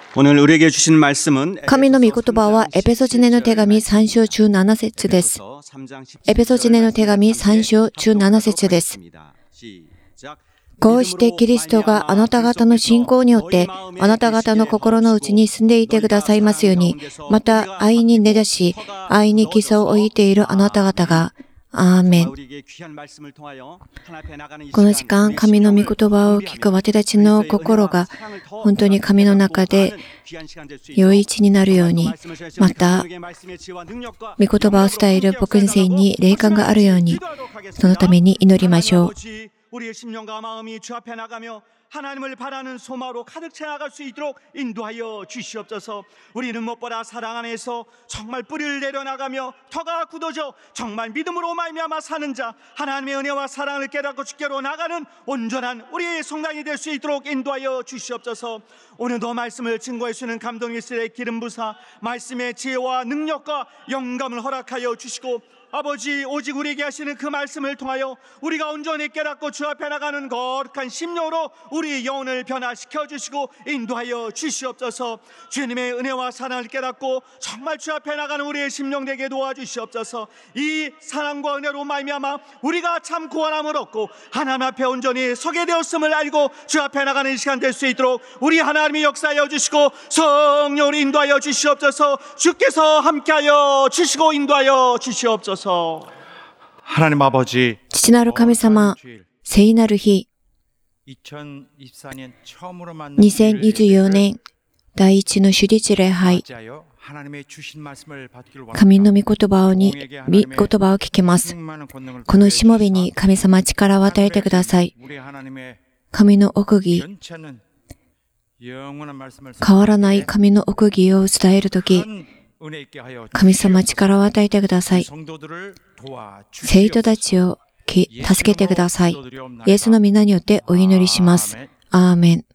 오늘 우리에게 주신 말씀은 神の御言葉はエペソジネの手紙3章17節です。エペソジネの手紙3章17節です。こうしてキリストがあなた方の信仰によってあなた方の心の内に住んでいてくださいますように、また愛に根ざし愛に基礎を置いているあなた方が、アーメン。この時間、神の御言葉を聞く私たちの心が本当に神の中で良い位置になるように、また御言葉を伝える牧師生に霊感があるように、そのために祈りましょう。 하나님을 바라는 소망으로 가득 채워나갈 수 있도록 인도하여 주시옵소서. 우리는 무엇보다 사랑 안에서 정말 뿌리를 내려나가며 터가 굳어져 정말 믿음으로 말미암아 사는 자, 하나님의 은혜와 사랑을 깨닫고 주께로 나가는 온전한 우리의 성당이 될 수 있도록 인도하여 주시옵소서. 오늘도 말씀을 증거해 주는 감동일들의 기름 부사, 말씀의 지혜와 능력과 영감을 허락하여 주시고, 아버지, 오직 우리에게 하시는 그 말씀을 통하여 우리가 온전히 깨닫고 주 앞에 나가는 거룩한 심령으로 우리 영혼을 변화시켜 주시고 인도하여 주시옵소서. 주님의 은혜와 사랑을 깨닫고 정말 주 앞에 나가는 우리의 심령 되게 도와주시옵소서. 이 사랑과 은혜로 말미암아 우리가 참 구원함을 얻고 하나님 앞에 온전히 서게 되었음을 알고 주 앞에 나가는 시간 될 수 있도록 우리 하나님이 역사하여 주시고 성령을 인도하여 주시옵소서. 주께서 함께하여 주시고 인도하여 주시옵소서. 하나님 아버지, 父なる神様、聖なる日、2024年第一の主日礼拝、神の御言葉を聞きます。このしもべに神様力を与えてください。神の奥義、変わらない神の奥義を伝えるとき、神様力を与えてください。生徒たちを助けてください。イエスの皆によってお祈りします。アーメン。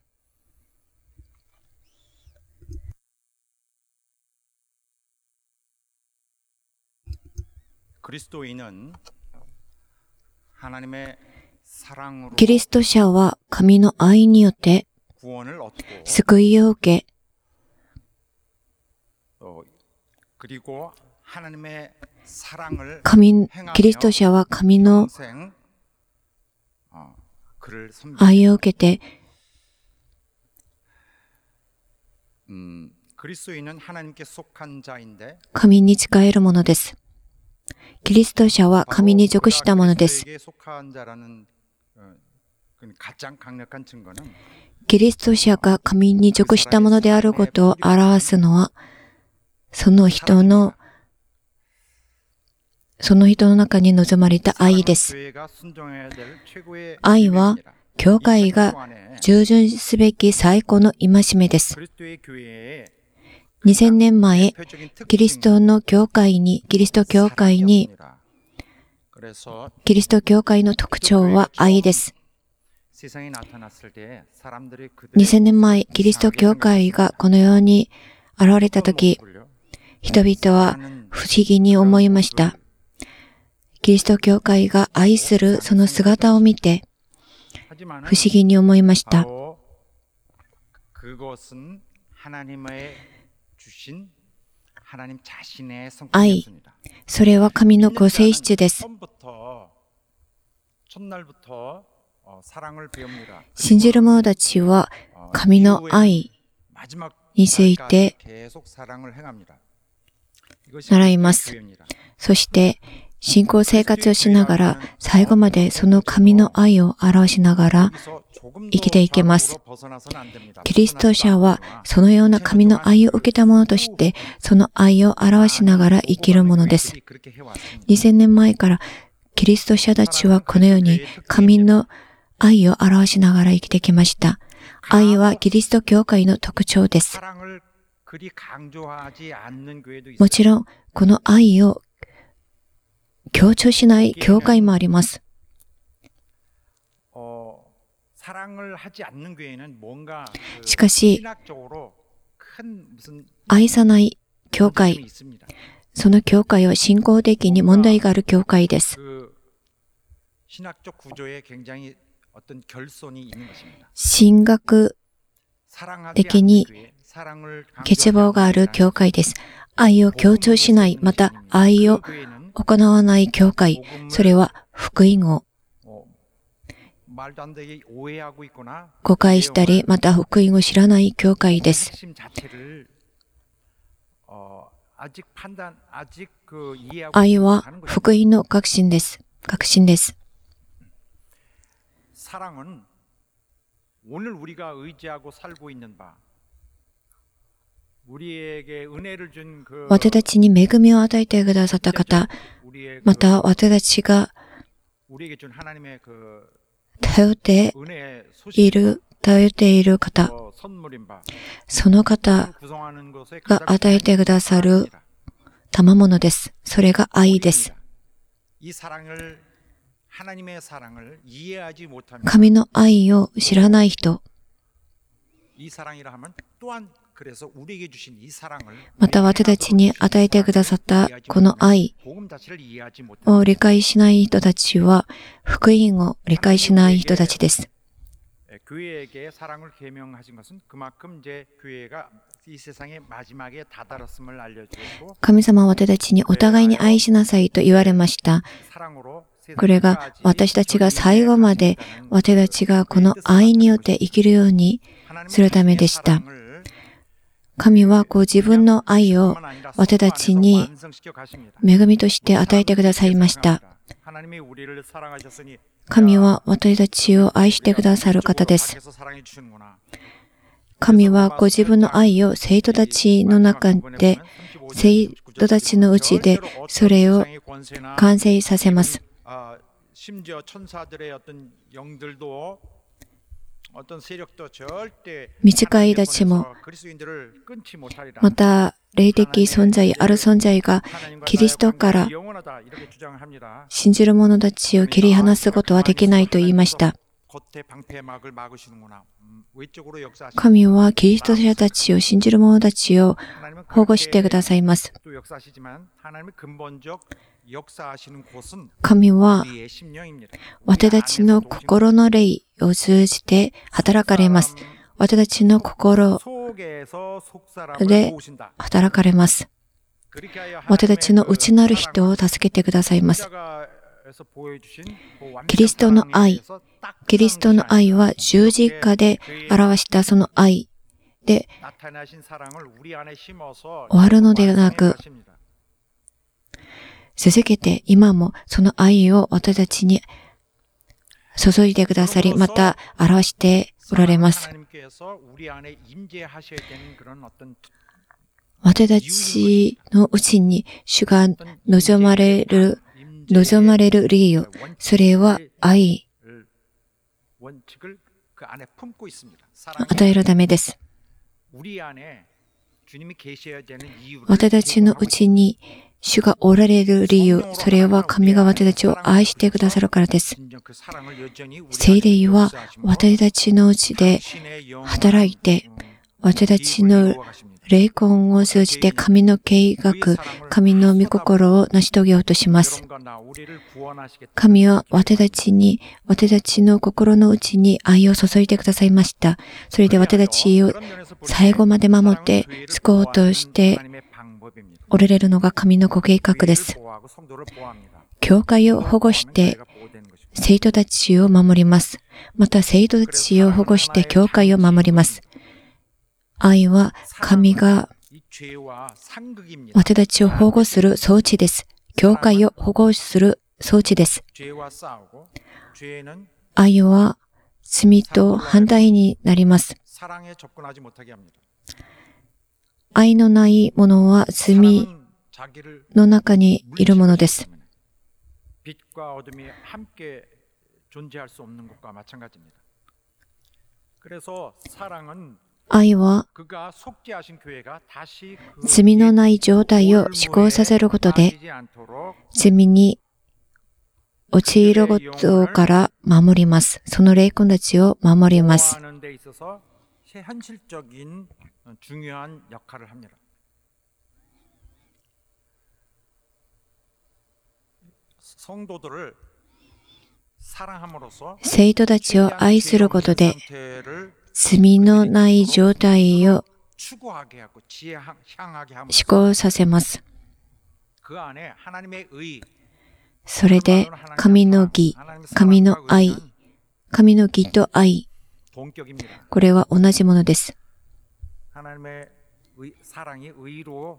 キリスト者は神の愛によって救いを受け、キリスト者は神の愛を受けて、神に仕えるものです。キリスト者は神に属したものです。キリスト者が神に属したものであることを表すのは、その人の中に望まれた愛です。愛は、教会が従順すべき最高の戒めです。2000年前、キリスト教会の特徴は愛です。2000年前、キリスト教会がこの世に現れたとき、人々は不思議に思いました。キリスト教会が愛するその姿を見て、不思議に思いました。愛、それは神のご性質です。信じる者たちは神の愛について習います。そして、信仰生活をしながら、最後までその神の愛を表しながら生きていけます。キリスト者はそのような神の愛を受けたものとして、その愛を表しながら生きるものです。2000年前からキリスト者たちはこのように神の愛を表しながら生きてきました。愛はキリスト教会の特徴です。もちろん、この愛を強調しない教会もあります。しかし、愛さない教会、その教会は信仰的に問題がある教会です。神学的に欠乏がある教会です。愛を強調しない、また愛を行わない教会、それは福音を誤解したり、また福音を知らない教会です。愛は福音の確信です。確信です。私たちに恵みを与えてくださった方、また私たちが頼っている方、その方が与えてくださる賜物です。それが愛です。神の愛を知らない人、また私たちに与えてくださったこの愛を理解しない人たちは、福音を理解しない人たちです。神様は私たちにお互いに愛しなさいと言われました。これが私たちが最後まで私たちがこの愛によって生きるようにするためでした。神は自分の愛を私たちに恵みとして与えてくださいました。神は私たちを愛してくださる方です。神はご自分の愛を生徒たちの中で、生徒たちのうちでそれを完成させます。短いたちも、また霊的存在、ある存在がキリストから信じる者たちを切り離すことはできないと言いました。神はキリスト者たちを信じる者たちを保護してくださいます。神は私たちの心の霊を通じて働かれます。私たちの心で働かれます。私たちの内なる人を助けてくださいます。キリストの愛は十字架で表したその愛で終わるのではなく、続けて今もその愛を私たちに注いでくださり、また表しておられます。私たちのうちに主が望まれる理由、それは愛与えるためです。私たちのうちに主がおられる理由、それは神が私たちを愛してくださるからです。聖霊は私たちのうちで働いて、私たちの霊魂を通じて神の計画、神の御心を成し遂げようとします。神は私たちの心の内に愛を注いでくださいました。それで私たちを最後まで守って救おうとしておられるのが神のご計画です。教会を保護して生徒たちを守ります。また生徒たちを保護して教会を守ります。愛は神が私たちを保護する装置です。教会を保護する装置です。愛は罪と反対になります。愛のないものは罪の中にいるものです。愛は罪のない状態を思考させることで、罪に陥ることから守ります。その霊魂たちを守ります。生徒たちを愛することで、罪のない状態を 추구하게 하고 지혜 향하게 思 하면서 考させます。 그 안에 하나님의 의, それで神の義、神の愛、神の義と愛、 동격입니다. これは同じものです。 하나님의 사랑이 의로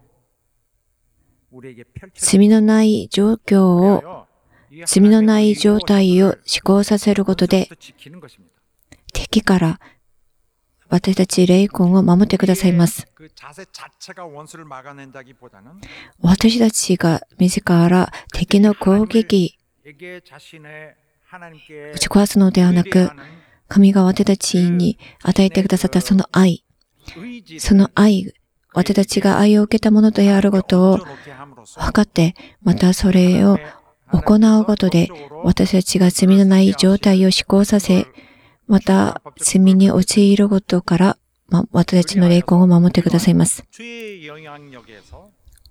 우리에게 펼쳐져 罪のない状況を、 있어요. 이 罪のない 하나님의 状態を 의로우심을 思考させることで 원수로부터 지키는 것입니다. 敵から私たち霊魂を守ってくださいます。 그 자세 자체가 원수를 막아낸다기보다는 私たちが自ら敵の攻撃 에게 자신의 하나님께 打ち壊すのではなく、 의뢰하는 神が私たちに与えてくださったその愛、 의지를 その愛、私たちが愛を受けたものであることを 얹어놓게 함으로써 分かって、またそれを行うことで、私たちが罪のない状態を思考させ、また罪に陥ることから、私たちの霊魂を守ってくださいます。 죄의 영향력에서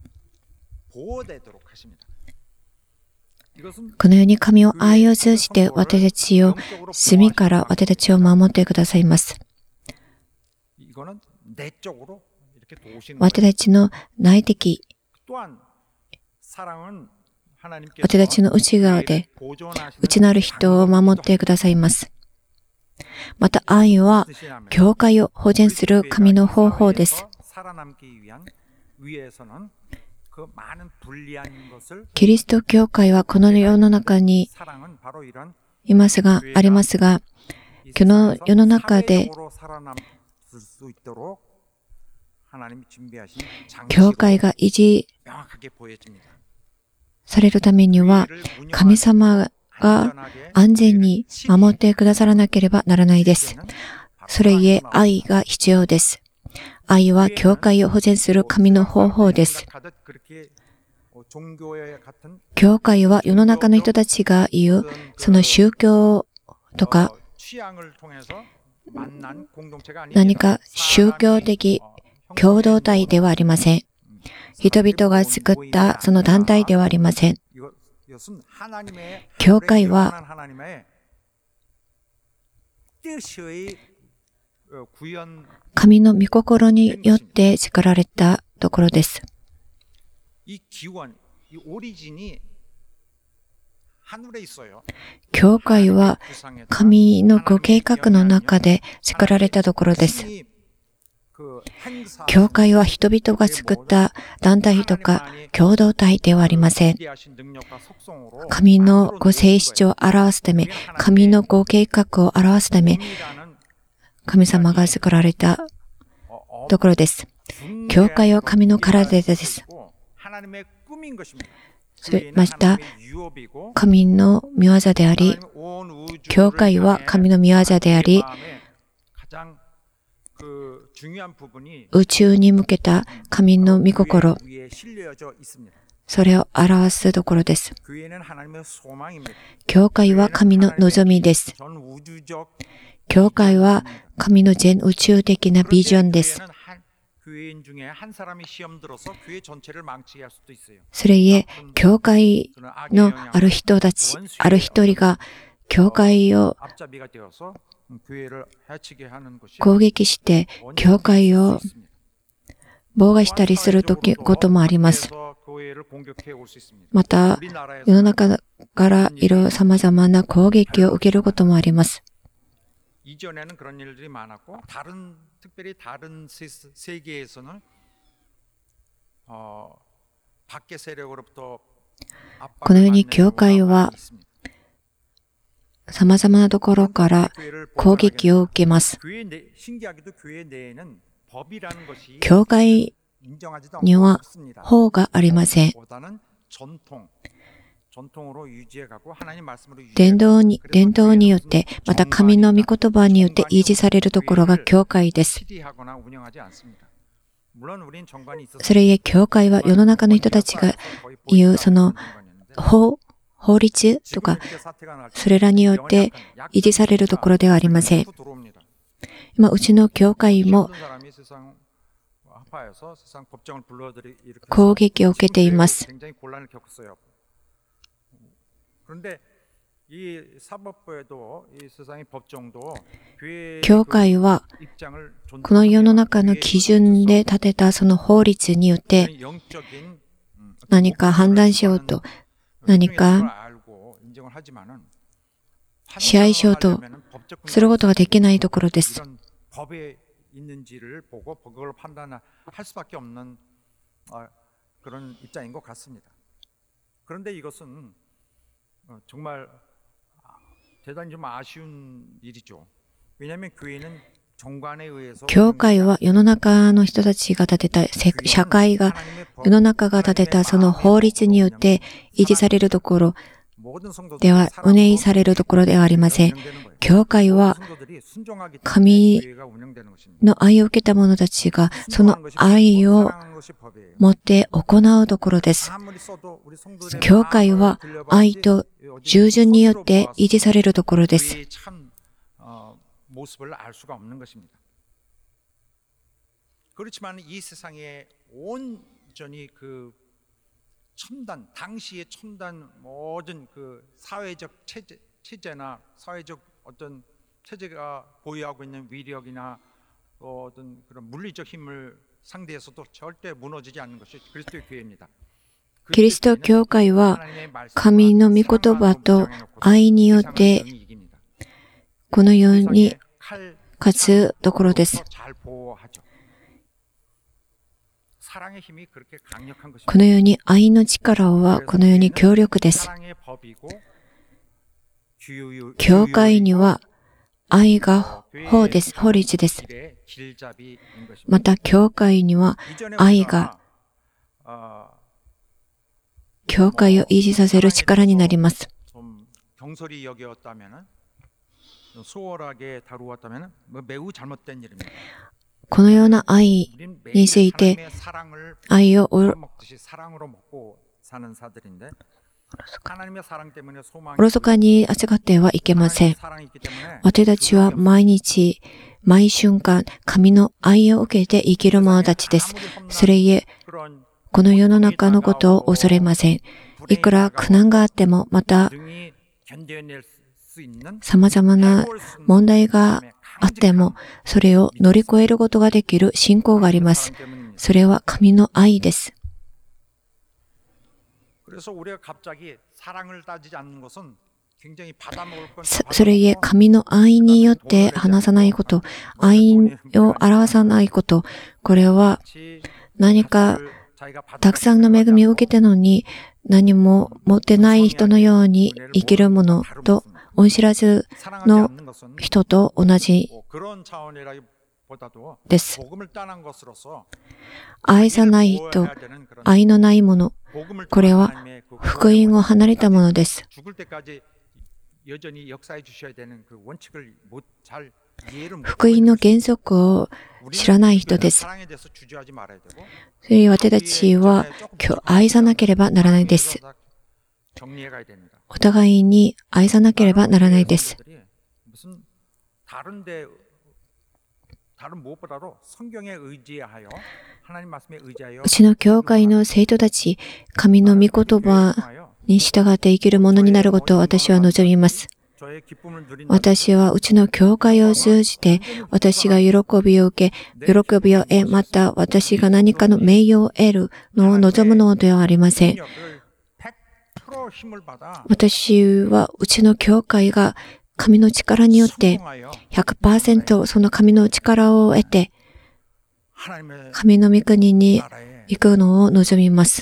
보호되도록 하십니다. 이것은 このように神を愛を通じて私たちを罪から私たちを守ってくださいます。 이거는 내적으로 이렇게 도우시는 私たちの内的、 또한 사랑은 하나님께서 私たちの内側で 보존하시는 内なる人を守ってくださいます。また愛は教会を保全する神の方法です。 살아남기 위해서는 그 많은 불리한 것을 キリスト教会はこの世の中に 사랑은 바로 이런 いますが、ありますが、この世の中で 사회적으로 살아남을 수 있도록 하나님이 준비하신 教会が維持 명확하게 보여집니다. されるためには、神様が安全に守ってくださらなければならないです。それゆえ愛が必要です。愛は教会を保全する神の方法です。教会は世の中の人たちが言う、その宗教とか、何か宗教的共同体ではありません。人々が作ったその団体ではありません。教会は神の御心によって作られたところです。教会は神のご計画の中で作られたところです。教会は人々が作った団体とか共同体ではありません。神のご性質を表すため、神のご計画を表すため、神様が作られたところです。教会は神の体です。また、神の御業であり、教会は神の御業であり、宇宙に向けた神の御心、それを表すところです。教会は神の望みです。教会は神の全宇宙的なビジョンです。それゆえ、教会のある人たち、ある一人が教会を攻撃して、教会を妨害したりすることもあります。また、世の中から様々な攻撃を受けることもあります。 이전에는 그런 일들이 많았고 특별히 다른 세계에서는 밖의 세력으로부터 このように教会は様々なところから攻撃を受けます。教会には法がありません。伝統によって、また神の御言葉によって維持されるところが教会です。それゆえ、教会は世の中の人たちが言うその法律とか、それらによって維持されるところではありません。今、うちの教会も攻撃を受けています。 이 사법부에도 이 세상의 법정도 교회의 教会は 입장을 この世の中の基準で立てたその法律によって 영적인 何か判断しようと、何か支配しようとすることができないところです。 법에 있는지를 보고 그걸 판단할 수밖에 없는 그런 입장인 것 같습니다. 그런데 이것은 정말 대단히 좀 아쉬운 일이죠. 왜냐하면 교회는 정관에 의해서 教会は世の中の人たちが立てた、社会が世の中が立てたその法律によって維持されるところでは、運営されるところではありません。教会は神の愛を受けた者たちがその愛を持って行うところです。教会は愛と従順によって維持されるところです。 모습을 알 수가 없는 것입니다. 그렇지만 이 세상에 온전히 그 첨단, 당시의 첨단 모든 그 사회적 체제나 사회적 어떤 체제가 보유하고 있는 위력이나 어떤 그런 물리적 힘을 상대해서도 절대 무너지지 않는 것이 그리스도의 교회입니다. キリスト教会は神の御言葉と愛によってこのように勝つところです。このように愛の力はこのように強力です。教会には愛が法です、法律です。また教会には愛が教会を維持させる力になります。 소홀하게 다루었다면 매우 잘못된 일입니다. このような愛について愛をおろそかに扱ってはいけません。私たちは毎日、毎瞬間、神の愛を受けて生きる者たちです。それゆえ、この世の中のことを恐れません。いくら苦難があっても、また、 様々な問題があっても、それを乗り越えることができる信仰があります。それは神の愛です。それゆえ神の愛によって話さないこと、愛を表さないこと、これは何かたくさんの恵みを受けてのに何も持ってない人のように生きるものと、 恩知らずの人と同じです。愛さない人、愛のないもの、これは福音を離れたものです。福音の原則を知らない人です。それに私たちは愛さなければならないです。 お互いに愛さなければならないです。うちの教会の生徒たち、神の御言葉に従って生きるものになることを私は望みます。私はうちの教会を通じて、私が喜びを受け、喜びを得、また私が何かの名誉を得るのを望むのではありません。 私はうちの教会が神の力によって 100% その神の力を得て神の御国に行くのを望みます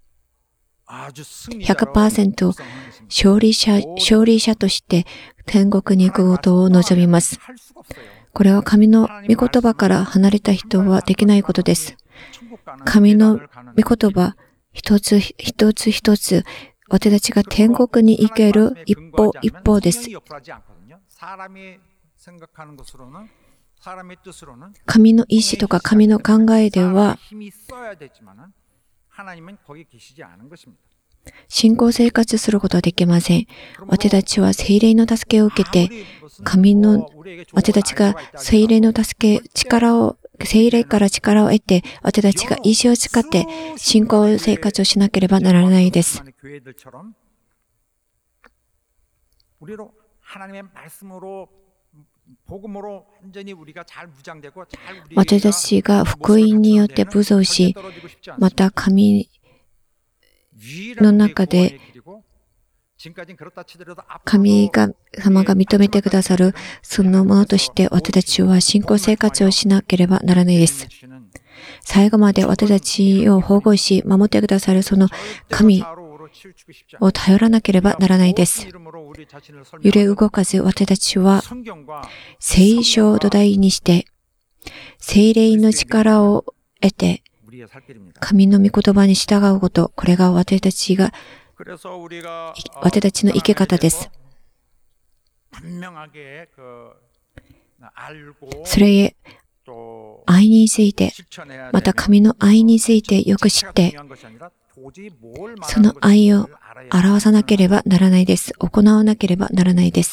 。100% 勝利者として天国に行くことを望みます。これは神の御言葉から離れた人はできないことです。神の御言葉一つ一つ一つ 私たちが天国に行ける一歩一歩です。神の意志とか神の考えでは信仰生活することはできません。私たちは聖霊の助けを受けて、私たちが聖霊の助け、聖霊から力を得て、私たちが意志を使って信仰生活をしなければならないです。 우리로 하나님의 말씀으로 복음으로 완전히 우리가 잘 무장되고 잘 私たちが福音によって武装し、また神の中で神様が認めてくださるそのものとして私たちは信仰生活をしなければならないです。最後まで私たちを保護し守ってくださるその神を頼らなければならないです。揺れ動かず私たちは聖書を土台にして聖霊の力を得て神の御言葉に従うこと、これが私たちの生き方です。それへ愛について、また神の愛についてよく知って、その愛を表さなければならないです。行わなければならないです。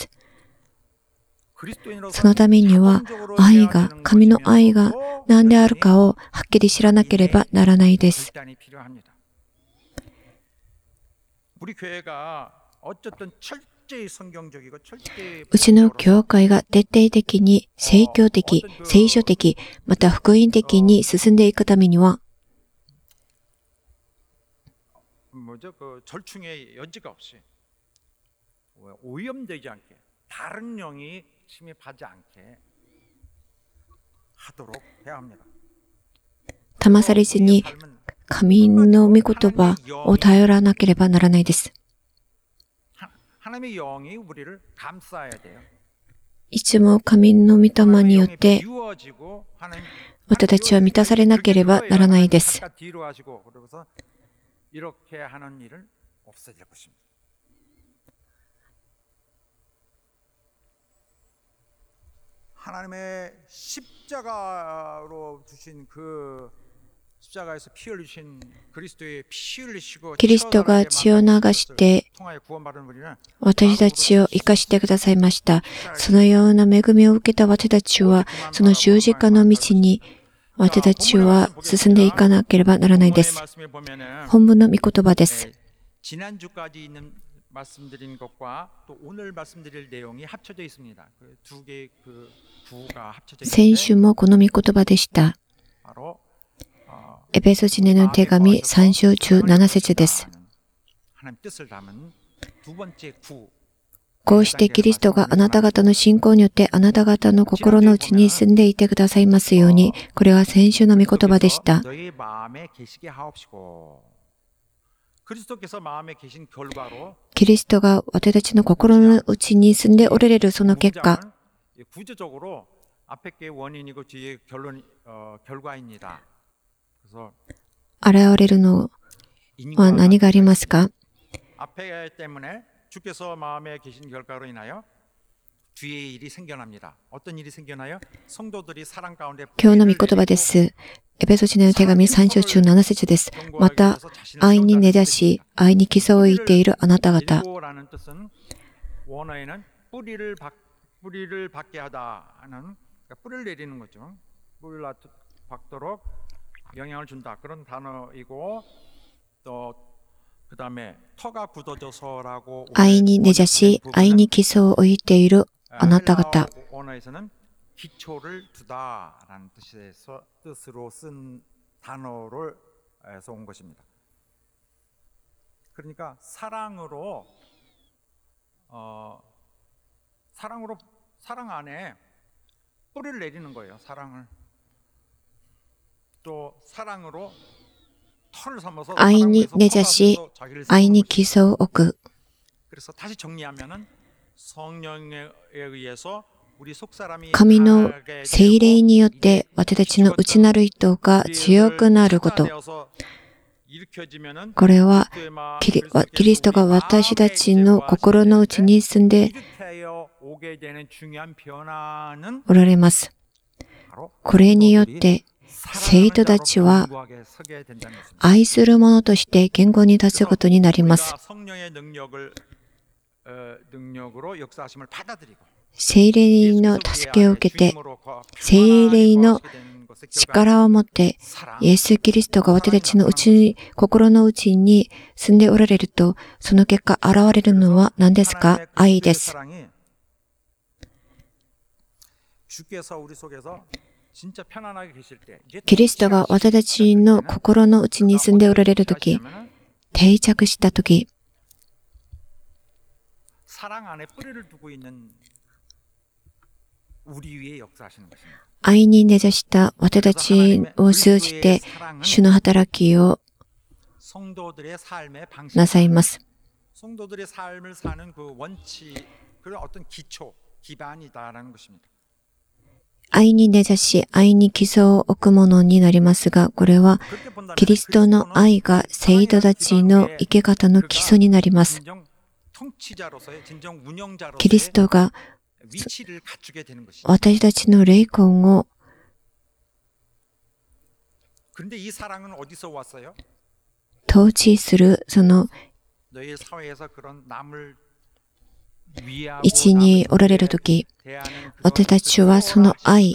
そのためには神の愛が何であるかをはっきり知らなければならないです。うちの教会が徹底的に聖教的、聖書的、また福音的に進んでいくためには、騙されずに神の御言葉を頼らなければならないです。いつも神の御霊によって私たちは満たされなければならないです。 하나님의 십자가로 주신 그 십자가에서 피 흘리신 그리스도의 피 흘리시고 キリストが血を流して私たちを生かしてくださいました。そのような恵みを受けた私たちはその十字架の道に私たちは進んでいかなければならないです。本文の御言葉です。 말씀드린 것과 또 오늘 말씀드릴 내용이 합쳐져 있습니다. 두 개의 그 구가 합쳐져 있는데 先週もこの御言葉でした。エペソ人への手紙3章17節です。こうしてキリストがあなた方の信仰によってあなた方の心の内に住んでいてくださいますように、これは先週の御言葉でした。キリストが私たちの心の内に住んでおられるその結果、現れるのは何がありますか？今日の御言葉です。エペソ人への手紙3章17節です。また、愛に根ざし、愛に基礎を置いているあなた方。愛に根ざし、愛に基礎を置いているあなた方。 기초를두다라는 뜻으로 쓴 단어로서 온 것입니다. 그러니까 사랑 안에 뿌리를 내리는 거예요. 사랑을 또 사랑으로 털을 삼아서 愛に根ざし、愛に基礎を置く。 그래서 다시 정리하면은 성령에 의해서 神の聖霊によって私たちの内なる人が強くなること。これはキリストが私たちの心の内に住んでおられます。これによって生徒たちは愛する者として言語に立つことになります。聖霊の助けを受けて、聖霊の力を持ってイエス・キリストが私たちの心の内に住んでおられると、その結果現れるのは何ですか？愛です。キリストが私たちの心の内に住んでおられるとき、定着したとき、愛に根ざした私たちを通じて主の働きをなさいます。愛に根ざし、愛に基礎を置くものになりますが、これはキリストの愛が生徒たちの生き方の基礎になります。キリストが私たちの霊魂を統治するその位置におられるとき、私たちはその愛、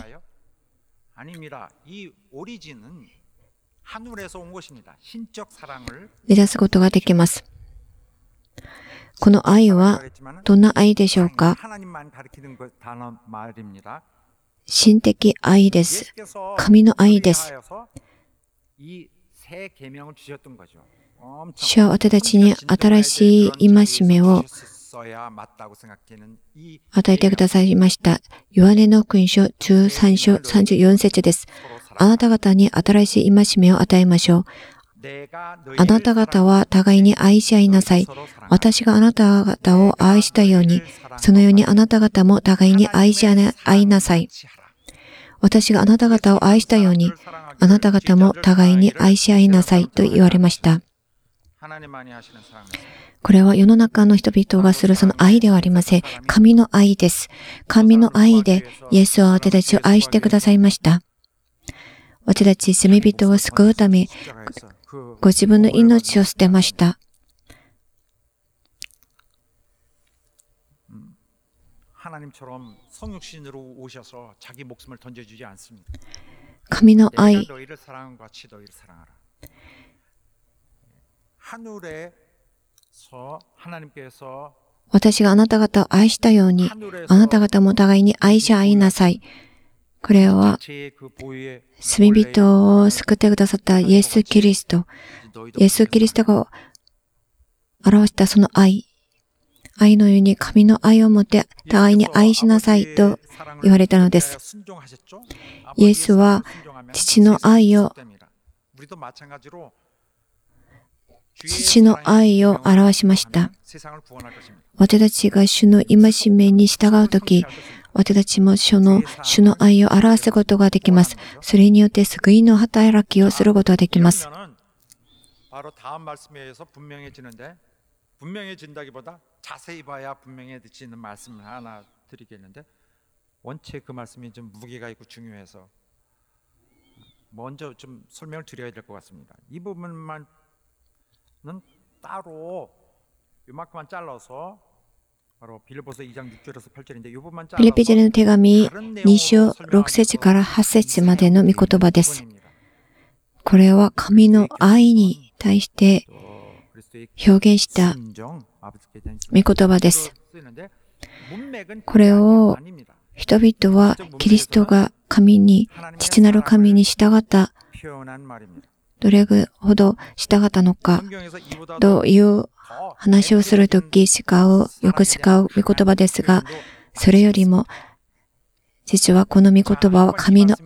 目指すことができます。この愛はどんな愛でしょうか？神的愛です。神の愛です。主は私たちに新しい戒めを与えてくださいました。ヨハネの福音書13章34節です。あなた方に新しい戒めを与えましょう。あなた方は互いに愛し合いなさい。私があなた方を愛したように、そのようにあなた方も互いに愛し合いなさい。私があなた方を愛したように、あなた方も互いに愛し合いなさいと言われました。これは世の中の人々がするその愛ではありません。神の愛です。神の愛でイエスは私たちを愛してくださいました。私たち罪人を救うため、ご自分の命を捨てました。神の愛、私があなた方を愛したように、あなた方も互いに愛し合いなさい。これは、罪人を救ってくださったイエス・キリスト。イエス・キリストが表したその愛。愛のように神の愛を持って互いに愛しなさいと言われたのです。イエスは父の愛を表しました。私たちが主の戒めに従うとき、私たちも主の愛を表すことができます。それによって救いの働きをすることができます。 먼저 좀 설명을 드려야 될 것 같습니다. 이 부분만은 따로 요만큼만 잘라서 바로 빌립보서 2장 6절에서 8절인데 이 부분만 잘라서 ピリピ人への手紙2章6節から8節までの御言葉です。これは神の愛に対して表現した御言葉です。これを人々はキリストが父なる神に従った、どれほど従ったのか、という話をするときよく使う御言葉ですが、それよりも、実はこの御言葉は神の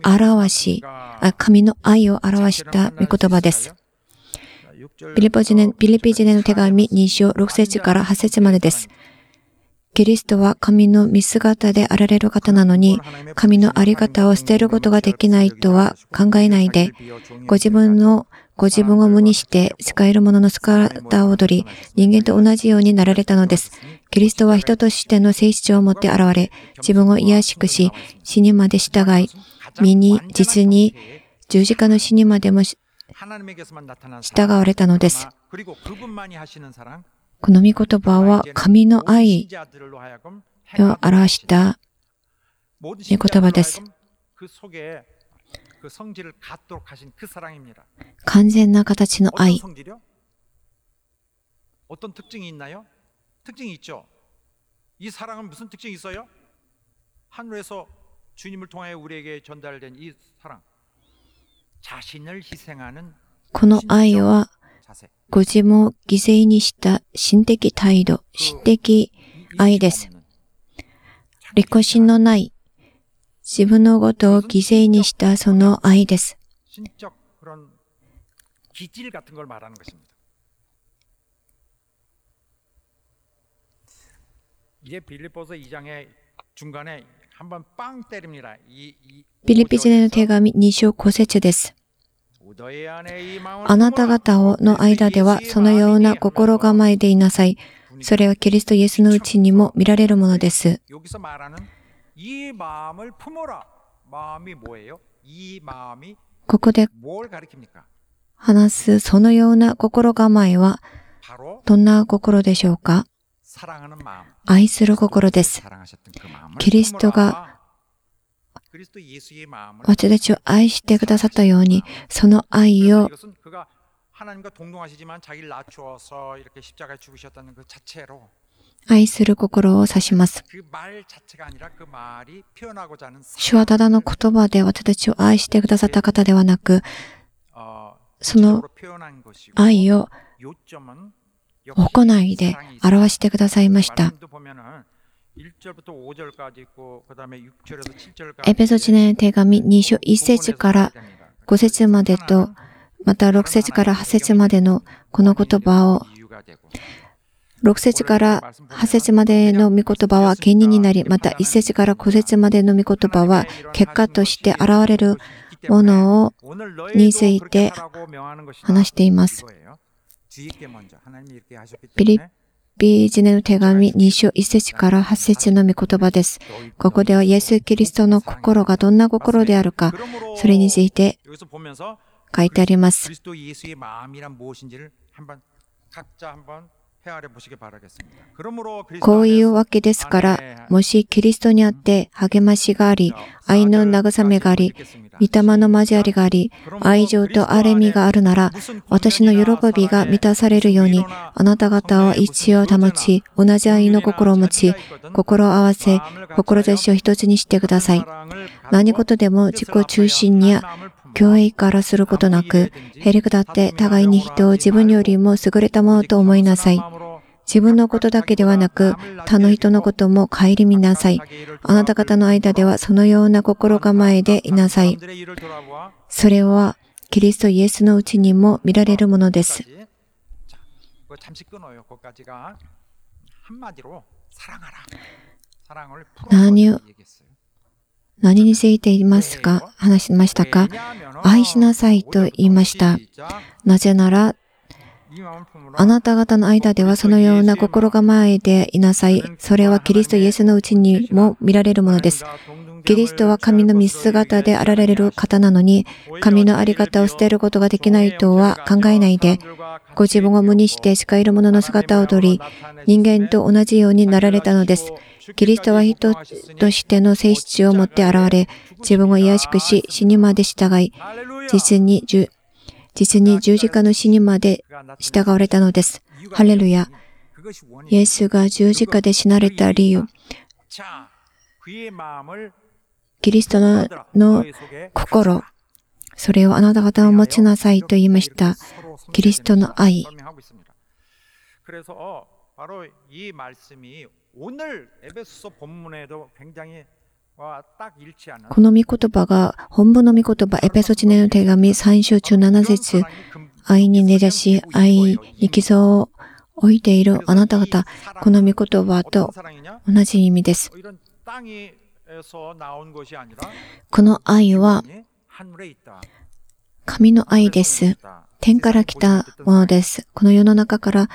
愛を表した御言葉です。ピリピ人への手紙2章6節から8節までです。キリストは神の見姿であられる方なのに、神のあり方を捨てることができないとは考えないで、ご自分を無にして使える者の姿を踊り、人間と同じようになられたのです。キリストは人としての性質を持って現れ、自分を卑しくし、死にまで従い、実に十字架の死にまでも従われたのです。この御言葉は神の愛を表した御言葉です。 그 성질을 갖도록 하신 그 사랑입니다. 完全な形の 어떤 愛。 성질이요? 어떤 특징이 있나요? 특징이 있죠. 이 사랑은 무슨 특징이 있어요? 하늘에서 주님을 통하여 우리에게 전달된 이 사랑, 자신을 희생하는 この愛は 자세. ご自分を犠牲にした心的態度、心的愛です。利己心のない、自分のことを犠牲にしたその愛です。 신적 그런 기질 같은 걸 말하는 것입니다. 이게 빌립보서 2장의 중간에 한번 빵 때립니다. ピリピ人への手紙2章5節です。あなた方の間ではそのような心構えでいなさい。それはキリストイエスのうちにも見られるものです。 여기서 말하는 이 마음을 품어라. 마음이 뭐예요? 이 마음이 ここで 뭘 가리킵니까? 話すそのような心構えは 바로 どんな心でしょうか？ 사랑하는 마음. 愛する心です。 사랑하셨던 그 마음을 キリストが 품어라. 그리스도 예수의 마음을 私たちを愛してくださったように、その愛を 이것은 그가 하나님과 동등하시지만 자기를 낮추어서 이렇게 십자가에 죽으셨다는 그 자체로 愛する心を指します。 그 말 자체가 아니라 그 말이 표현하고자 하는 主はただの言葉で私たちを愛してくださった方ではなく、その 구체적으로 표현한 것이고 愛を 요점은 行いで表してくださいました。 말씀도 보면은 1절부터 5절까지 있고 그다음에 6절에서 7절까지 エペソ地の手紙2章1節から5節までと、また6節から8節までのこの言葉を、6節から8節までの御言葉は原因になり、また1節から5節までの御言葉は結果として現れるものについて話しています。ピリピ人への手紙2章1節から8節の御言葉です。ここではイエス・キリストの心がどんな心であるか、それについて書いてあります。 그리스도 예수의 마음이란 무엇인지를 한번 각자 한번 헤아려 보시기 바라겠습니다. 그러므로 こういうわけですから、もしキリストにあって励ましがあり、愛の慰めがあり、御霊の交わりがあり、愛情と憐れみがあるなら、私の喜びが満たされるように、あなた方は一致を保ち、同じ愛の心を持ち、心を合わせ、志を一つにしてください。何事でも自己中心や教営からすることなく、へりくだって互いに人を自分よりも優れたものと思いなさい。自分のことだけではなく、他の人のことも顧みなさい。あなた方の間ではそのような心構えでいなさい。それはキリストイエスのうちにも見られるものです。 何について言いますか、話しましたか？愛しなさいと言いました。なぜなら、あなた方の間ではそのような心構えでいなさい。それはキリストイエスのうちにも見られるものです。キリストは神の見姿であられる方なのに、神のあり方を捨てることができないとは考えないで、ご自分を無にして仕える者の姿をとり、人間と同じようになられたのです。キリストは人としての性質を持って現れ、自分を卑しくし、死にまで従い、実に十字架の死にまで従われたのです。ハレルヤ。イエスが十字架で死なれた理由。キリストの心、それをあなた方を持ちなさいと言いました。キリストの愛。 오늘 에베소서 본문에도 굉장히 딱 일치 않는 この御言葉が本文の御言葉エペソ地の手紙3章17節愛に根ざし愛に基礎を置いているあなた方、この御言葉と同じ意味です。この愛は神の愛です。天から来たものです。この世の中から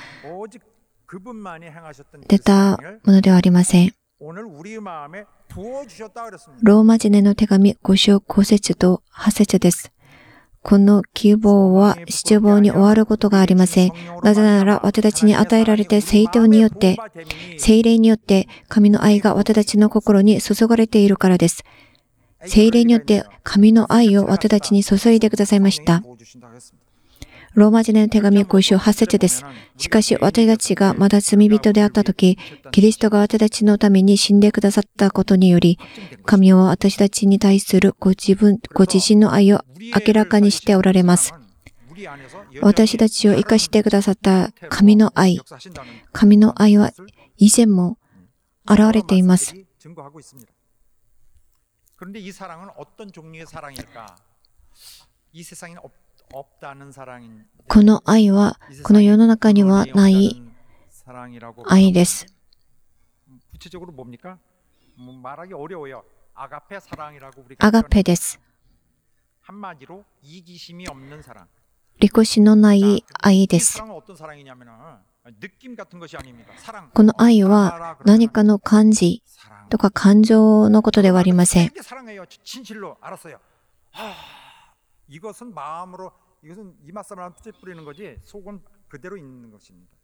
出たものではありません。ローマ人への手紙5章5節と8節です。この希望は失望に終わることがありません。なぜなら私たちに与えられて聖霊によって神の愛が私たちの心に注がれているからです。 聖霊によって神の愛を私たちに注いでくださいました。ローマ人への手紙5章8節です。しかし私たちがまだ罪人であったとき、キリストが私たちのために死んでくださったことにより、神は私たちに対するご自身の愛を明らかにしておられます。私たちを生かしてくださった神の愛は以前も現れています。この愛はこの世の中にはない愛です。アガペです。利己のない愛です。この愛は何かの感じとか感情のことではありません。 이것은 이맛살만 찌푸리는 거지 속은 그대로 있는 것입니다.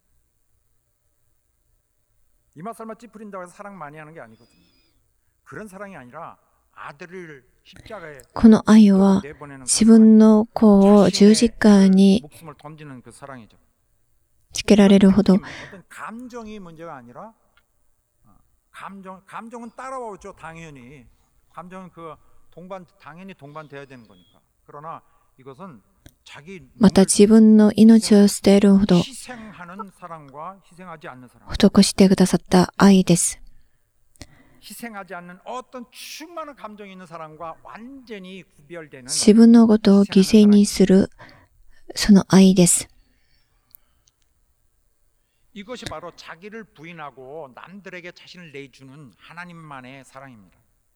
이맛살만 찌푸린다고 해서 사랑 많이 하는 게 아니거든요. 그런 사랑이 아니라 아들을 십자가에 この愛は自分の子を十字架に 목숨을 던지는 그 사랑이죠. つけられるほど 어떤 감정이 문제가 아니라 감정은 따라오죠. 당연히 감정은 당연히 동반돼야 되는 거니까. 그러나 이것은 また自分の命を捨てるほど施してくださった愛です。自分のことを犠牲にするその愛です。 이것이 바로 자기를 부인하고 남들에게 자신을 내주는 하나님만의 사랑입니다.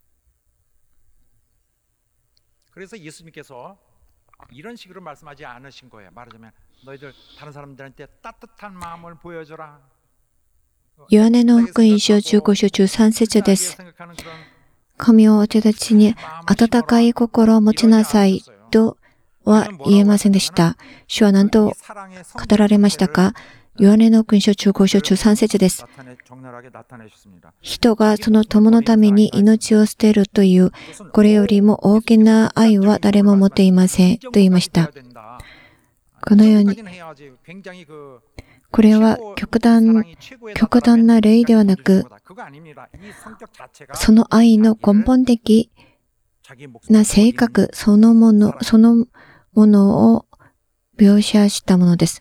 그래서 예수님께서 이런 식으로 말씀하지 않으신 거예요. 말하자면 너희들 다른 사람들한테 따뜻한 마음을 보여줘라. ヨハネの福音書15章13節です。神は私たちに温かい心を持ちなさいとは言えませんでした。主は何と語られましたか？ヨハネの福音書15章13節です。人がその友のために命を捨てるという、これよりも大きな愛は誰も持っていませんと言いました。このように、これは極端な例ではなく、その愛の根本的な性格そのものを描写したものです。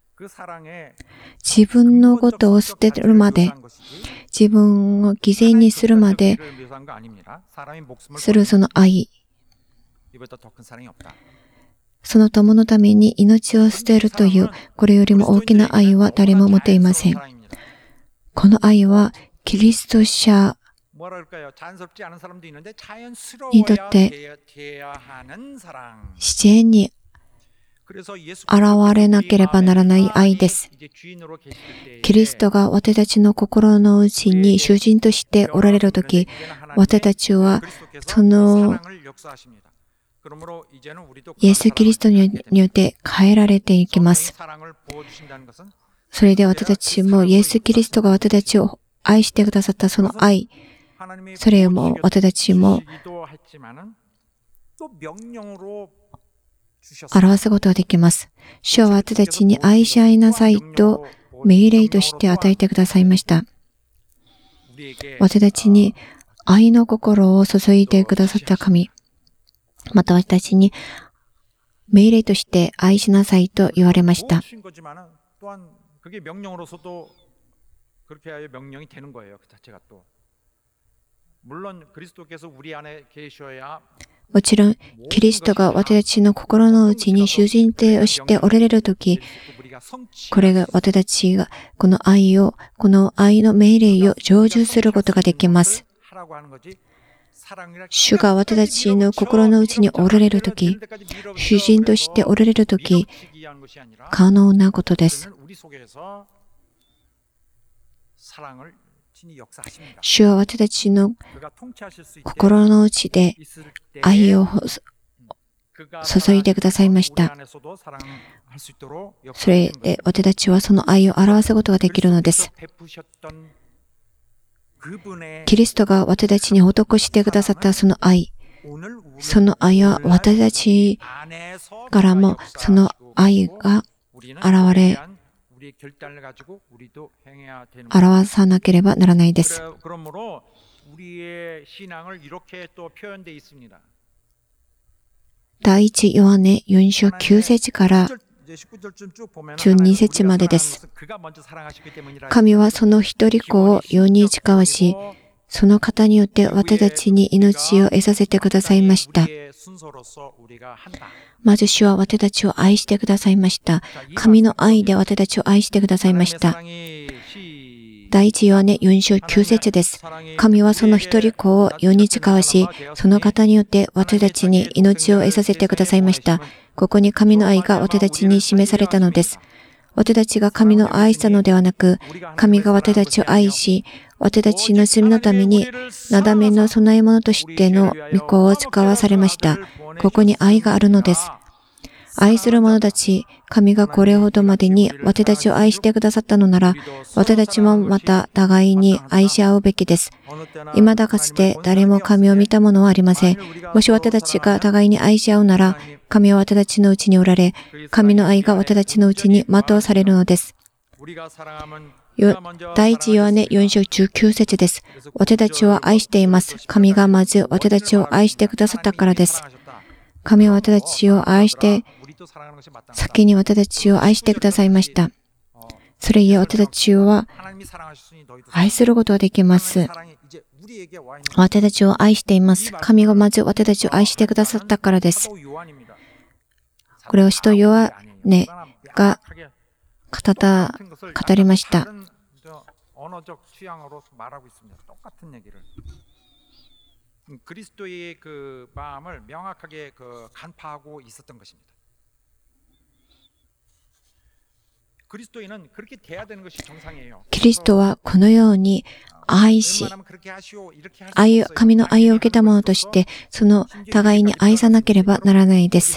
自分のことを捨てるまで、自分を犠牲にするまでするその愛、その友のために命を捨てるという、これよりも大きな愛は誰も持っていません。この愛はキリスト者にとって自然に現れなければならない愛です。キリストが私たちの心の内に主人としておられるとき、私たちはそのイエス・キリストによって変えられていきます。それで私たちもイエス・キリストが私たちを愛してくださったその愛、それを私たちも表すことができます。主は私たちに愛し合いなさいと命令として与えてくださいました。私たちに愛の心を注いでくださった神、また私たちに命令として愛しなさいと言われました。もちろん、キリストが私たちの心の内に主人としておられるとき、これが私たちがこの愛の命令を成就することができます。主が私たちの心の内におられるとき、主人としておられるとき、可能なことです。主は私たちの心の内で愛を注いでくださいました。それで私たちはその愛を表すことができるのです。キリストが私たちに施してくださったその愛、 その愛は私たちからもその愛が現れ、表さなければならないです。第一ヨハネ4章9節から12節までです。神はその一人子を世に誓わし、その方によって私たちに命を得させてくださいました。まず主は私たちを愛してくださいました。神の愛で私たちを愛してくださいました。第一ヨハネ4章9節です。神はその一人子を世に誓わし、その方によって私たちに命を得させてくださいました。ここに神の愛が私たちに示されたのです。私たちが神の愛したのではなく、神が私たちを愛し、私たちの罪のために、なだめの供え物としての御子を使わされました。ここに愛があるのです。愛する者たち、神がこれほどまでに私たちを愛してくださったのなら、私たちもまた互いに愛し合うべきです。未だかつて誰も神を見た者はありません。もし私たちが互いに愛し合うなら、神は私たちのうちにおられ、神の愛が私たちのうちに全うされるのです。第一ヨハネ4章19節です。私たちを愛しています。神がまず私たちを愛してくださったからです。神は私たちを愛して、先に私たちを愛してくださいました。それゆえ私たちは愛することができます。私たちを愛しています。神がまず私たちを愛してくださったからです。これを使徒ヨハネが語りました。キリストはこのように愛し、神の愛を受けたものとして、その互いに愛さなければならないです。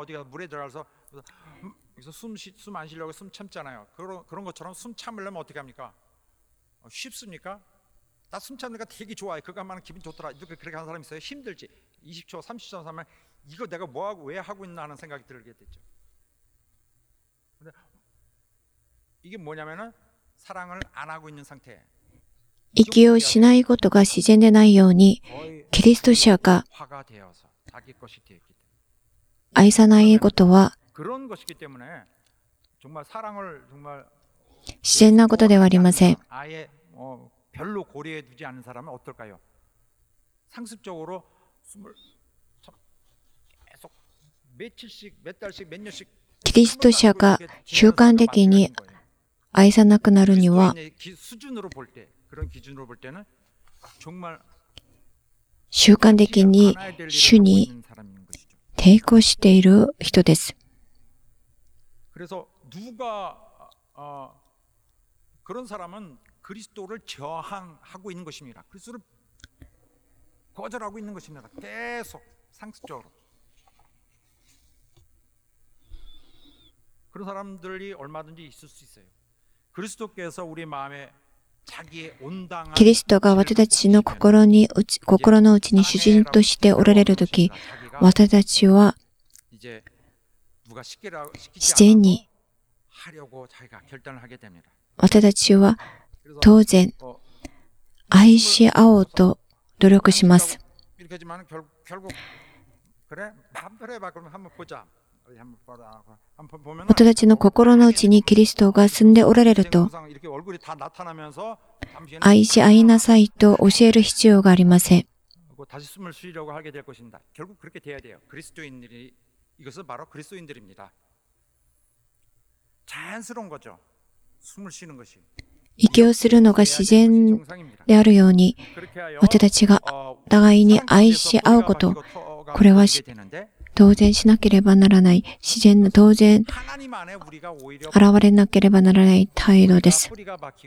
息をしないことが自然でないように、キリスト者が愛さないことは自然なことではありません。キリスト者が習慣的に愛さなくなるには、習慣的に主に抵抗している人です。キリストが私たちの心の内に主人としておられるとき、私たちは自然に、私たちは当然愛し合おうと努力します。私たちの心の内にキリストが住んでおられると、愛し合いなさいと教える必要がありません。息をするのが自然であるように、私たちが互いに愛し合うこと、これは当然しなければならない、自然の当然現れなければならない態度です。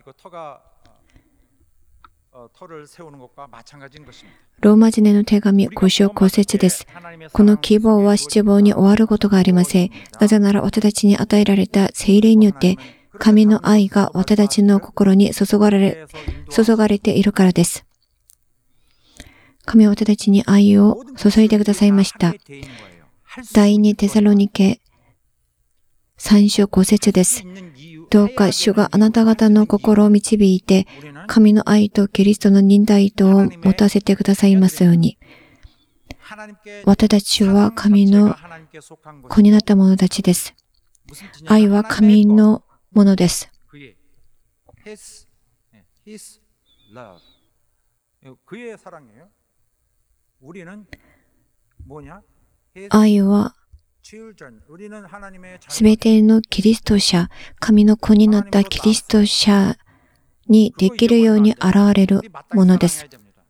ローマ人への手紙5章5節です。この希望は失望に終わることがありません。なぜなら私たちに与えられた聖霊によって神の愛が私たちの心に注がれているからです。 神は私たちに愛を注いでくださいました。第2テサロニケ3章5節です。どうか主があなた方の心を導いて、神の愛とキリストの忍耐とを持たせてくださいますように。私たちは神の子になった者たちです。愛は神のものです。 愛はすべてのキリスト者、神の子になったキリスト者にできるように現れるものです。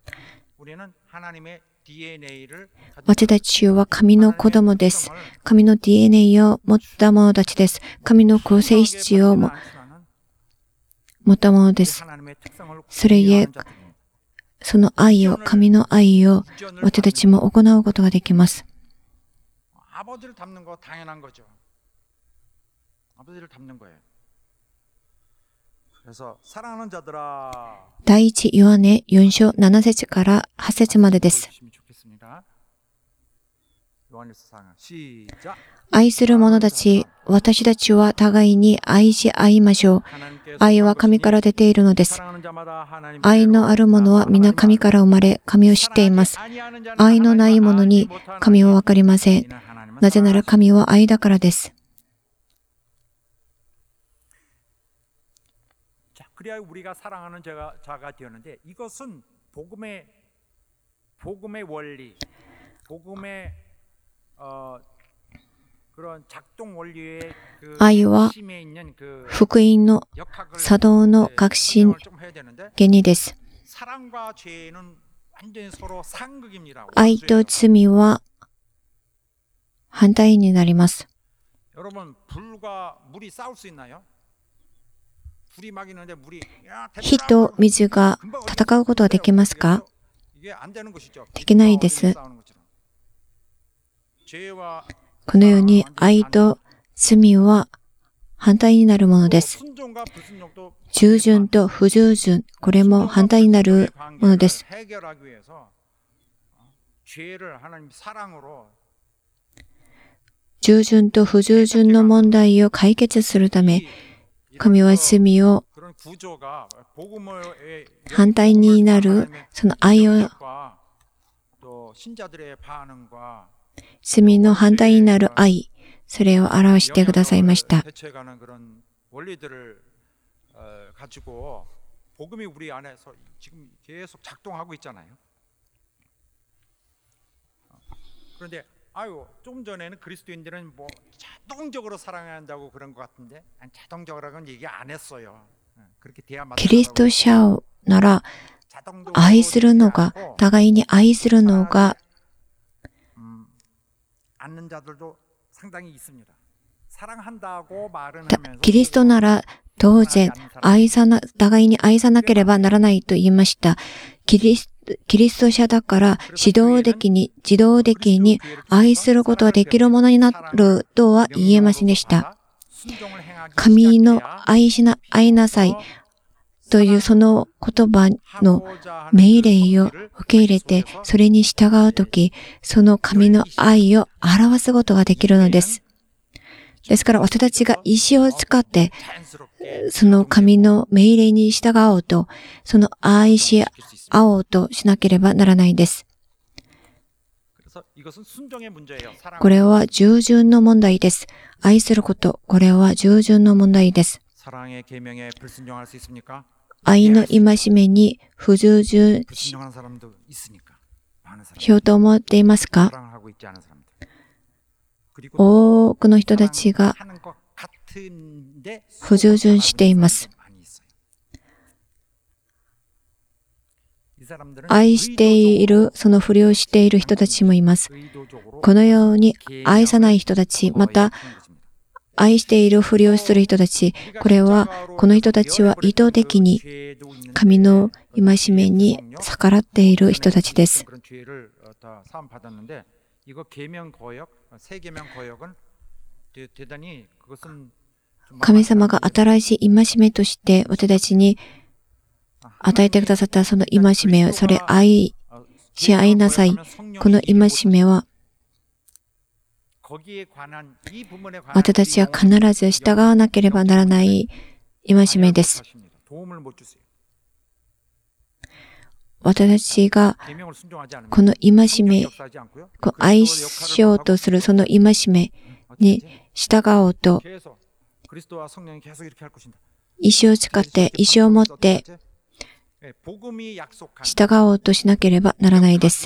私たちは神の子供です。神の DNA を持った者たちです。神の個性質を持った者です。それゆえ、その愛を、神の愛を私たちも行うことができます。 아버지를 닮는 거 당연한 거죠. 아버지를 닮는 거예요. 그래서 사랑하는 자들아. 第一ヨハネ4章7節から8節までです。愛する者たち、私たちは互いに愛し合いましょう。愛は神から出ているのです。愛のある者は皆神から生まれ、神を知っています。愛のない者に神はわかりません。なぜなら神は愛だからです。 그래야 우리가 사랑하는 자가 되었는데 이것은 복음의 원리, 복음의 그런 작동 원리의 그 핵심에 있는 그 福音の作動の核心原理です。 사랑과 죄는 완전히 서로 상극입니다. 愛と罪は反対になります。 여러분 불과 물이 싸울 수 있나요? 火と水が戦うことはできますか？できないです。このように愛と罪は反対になるものです。従順と不従順、これも反対になるものです。従順と不従順の問題を解決するため、神は罪を反対になるその愛を罪の反対になる愛それを表してくださいました。 아유, 좀 전에는 그리스도인들은 뭐 자동적으로 사랑해야 한다고 그런 것 같은데 자동적으로는 얘기 안 했어요. 그렇게 돼야 맞다. キリスト者なら愛するのが互いに愛するのが 않는 자들도 상당히 있습니다. 사랑한다고 말은 하면서 キリストなら当然互いに愛さなければならないと言いました。キリスト者だから自動的に愛することができるものになるとは言えませんでした。神の愛なさいというその言葉の命令を受け入れてそれに従うとき、その神の愛を表すことができるのです。ですから私たちが意志を使ってその神の命令に従おうと、その愛し合おうとしなければならないです。これは従順の問題です。愛すること、これは従順の問題です。愛の戒めに不従順しようと思っていますか？多くの人たちが不従順しています。愛している、そのふりをしている人たちもいます。このように愛さない人たち、また愛しているふりをする人たち、これは、この人たちは意図的に神の戒めに逆らっている人たちです。神様が新しい戒めとして私たちに与えてくださったその戒めを、それ愛し合いなさい。この戒めは、私たちは必ず従わなければならない戒めです。私たちがこの戒め、愛しようとするその戒めに従おうと、意志を使って、意志を持って従おうとしなければならないです。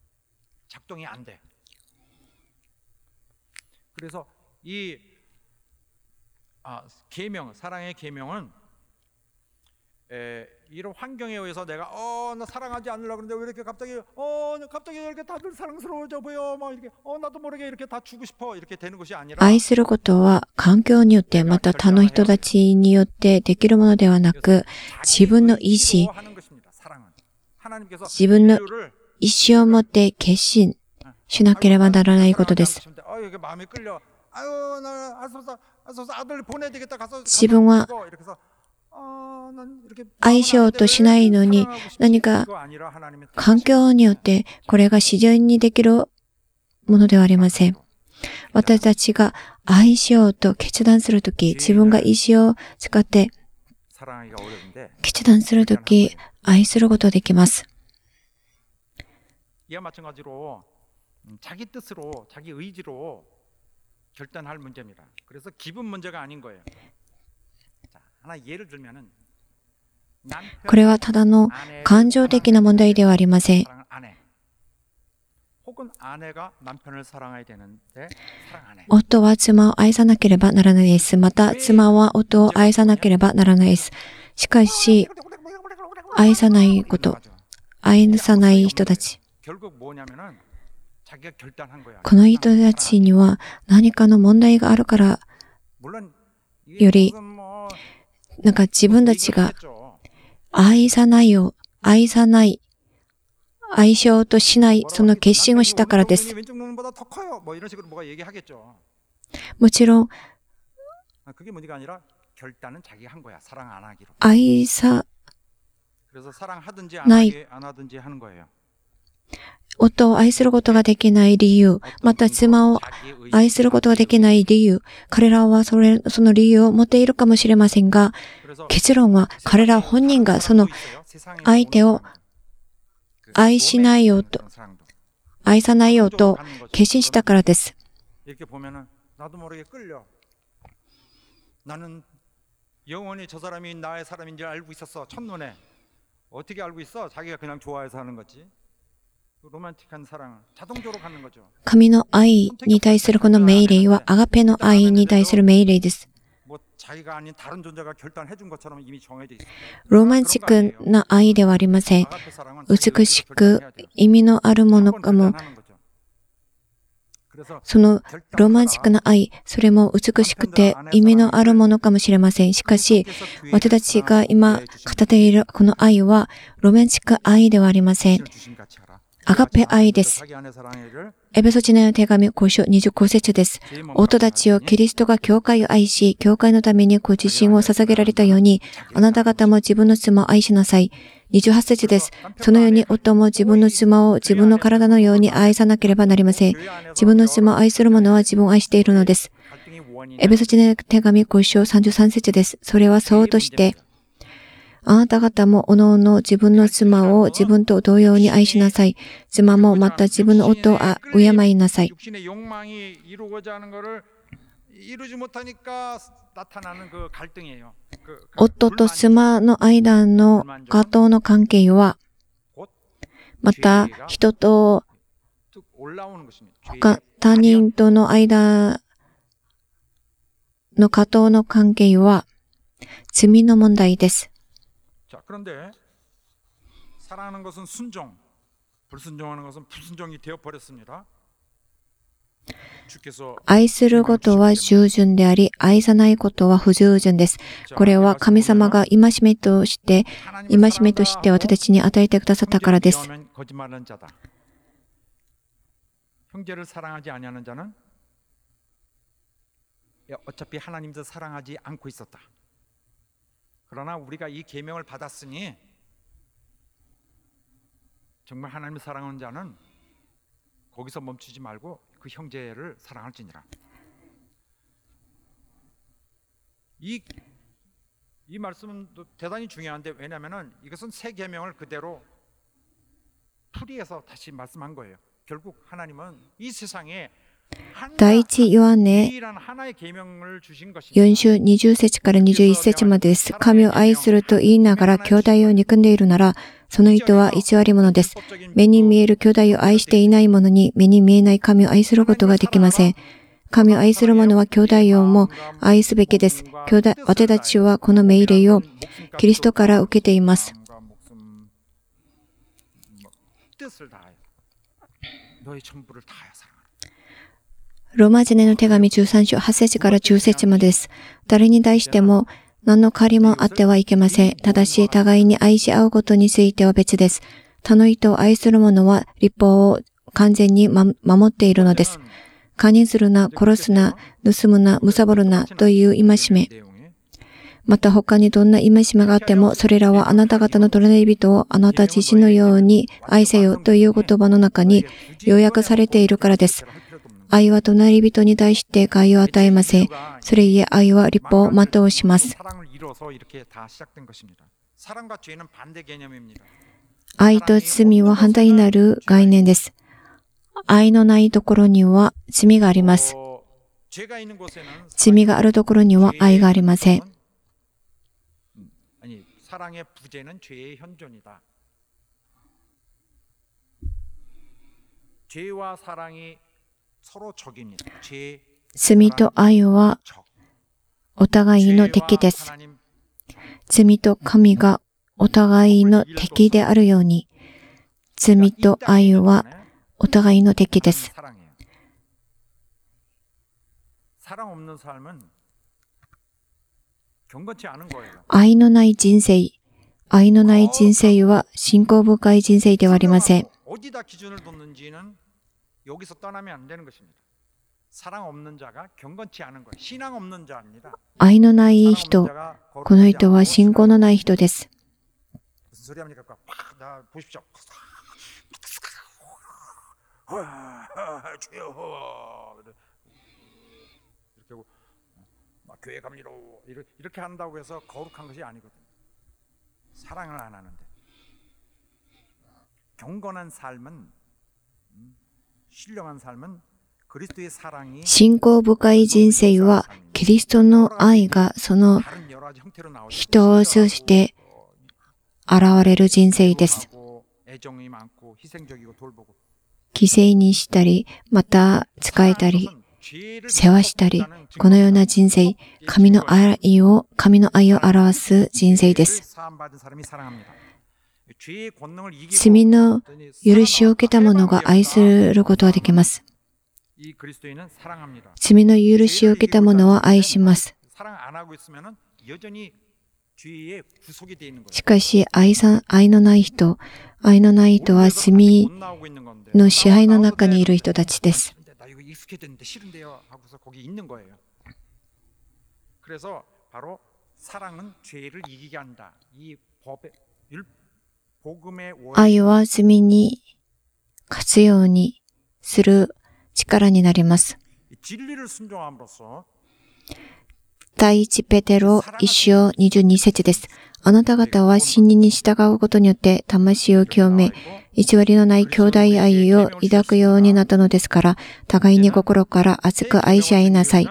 이런 환경에 의해서 내가 나 사랑하지 않으려고 그러는데 왜 이렇게 갑자기 이렇게 다들 사랑스러워져 보여 막 이렇게 나도 모르게 이렇게 다 주고 싶어 이렇게 되는 것이 아니라 愛することは環境によってまた他の人たちによってできるものではなく、自分の意志、自分の意志を持って決心しなければならないことです。自分は愛しようとしないのに、何か環境によってこれが自然にできるものではありません。私たちが愛しようと決断するとき、自分が意志を使って決断するとき、愛することができます。 이와 마찬가지로 자기 뜻으로 자기 의지로 결단할 문제입니다. 그래서 기분 문제가 아닌 거예요. 하나 예를 들면은 これはただの感情的な問題ではありません。夫は妻を愛さなければならないです。また妻は夫を愛さなければならないです。しかし、愛さないこと、愛さない人たち。この人たちには何かの問題があるからより、なんか自分たちが愛さない、愛しようとしない、その決心をしたからです。もちろん、愛さない、夫を愛することができない理由、また妻を愛することができない理由、彼らはその理由を持っているかもしれませんが、結論は彼ら本人がその相手を愛さないようと決心したからです。神の愛に対するこの命令はアガペの愛に対する命令です。ロマンチックな愛ではありません。美しく意味のあるものかも、そのロマンチックな愛、それも美しくて意味のあるものかもしれません。しかし、私たちが今語っているこの愛はロマンチック愛ではありません。アガペ愛です。エペソ人への手紙5章25節です。夫たちをキリストが教会を愛し、教会のためにご自身を捧げられたように、あなた方も自分の妻を愛しなさい。28節です。そのように夫も自分の妻を自分の体のように愛さなければなりません。自分の妻を愛する者は自分を愛しているのです。エペソ人への手紙5章33節です。それはそうとして、あなた方もおのおの自分の妻を自分と同様に愛しなさい。妻もまた自分の夫を敬いなさい。夫と妻の間の葛藤の関係は、また人と他人との間の葛藤の関係は罪の問題です。 그런데 사랑하는 것은 순종, 불순종하는 것은 불순종이 되어 버렸습니다. 愛することは従順であり、愛さないことは不従順です。これは神様が戒めとして私たちに与えてくださったからです。 형제를 사랑하지 아니하는 자는 어차피 하나님도 사랑하지 않고 있었다. 그러나 우리가 이 계명을 받았으니 정말 하나님을 사랑하는 자는 거기서 멈추지 말고 그 형제를 사랑할지니라. 이 말씀은 또 대단히 중요한데, 왜냐하면 이것은 새 계명을 그대로 풀이해서 다시 말씀한 거예요. 결국 하나님은 이 세상에 第一ヨハネ 유일한 하나의 계명을 주신 것입니다. 4章20節から21節までです。神を愛すると言いながら兄弟を憎んでいるなら、その人は偽り者です。目に見える兄弟を愛していない者に目に見えない神を愛することができません。神を愛する者は兄弟をも愛すべきです。私たちはこの命令をキリストから受けています。ローマ人への手紙13章8節から10節までです。誰に対しても何の借りもあってはいけません。ただし、互いに愛し合うことについては別です。他の人を愛する者は律法を完全に守っているのです。姦淫するな、殺すな、盗むな、貪るなという戒め。また他にどんな戒めがあっても、それらはあなた方の隣人をあなた自身のように愛せよという言葉の中に要約されているからです。愛は隣人に対して害を与えません。それゆえ愛は律法を全うします。愛と罪は反対になる概念です。愛のないところには罪があります。罪があるところには愛がありません。罪と愛はお互いの敵です。罪と神がお互いの敵であるように、罪と愛はお互いの敵です。愛のない人生は信仰深い人生ではありません。愛のない人、この人は信仰のない人です。 이렇게 한다고 해서 거룩한 것이 아니거든요. 사랑을 안 하는데. 경건한 삶은, 신령한 삶은 그리스도의 사랑이 信仰深い人生はキリストの愛がその人を通じて現れる人生です。犠牲にしたり、また仕えたり、世話したり、このような人生、神の愛を表す人生です。罪の許しを受けた者が愛することができます。罪の許しを受けた者は愛します。しかし、愛のない人は罪の支配の中にいる人たちです。愛は罪に勝つようにする力になります。第一ペテロ1章22節です。あなた方は真理に従うことによって魂を清め、偽りのない兄弟愛を抱くようになったのですから、互いに心から熱く愛し合いなさい。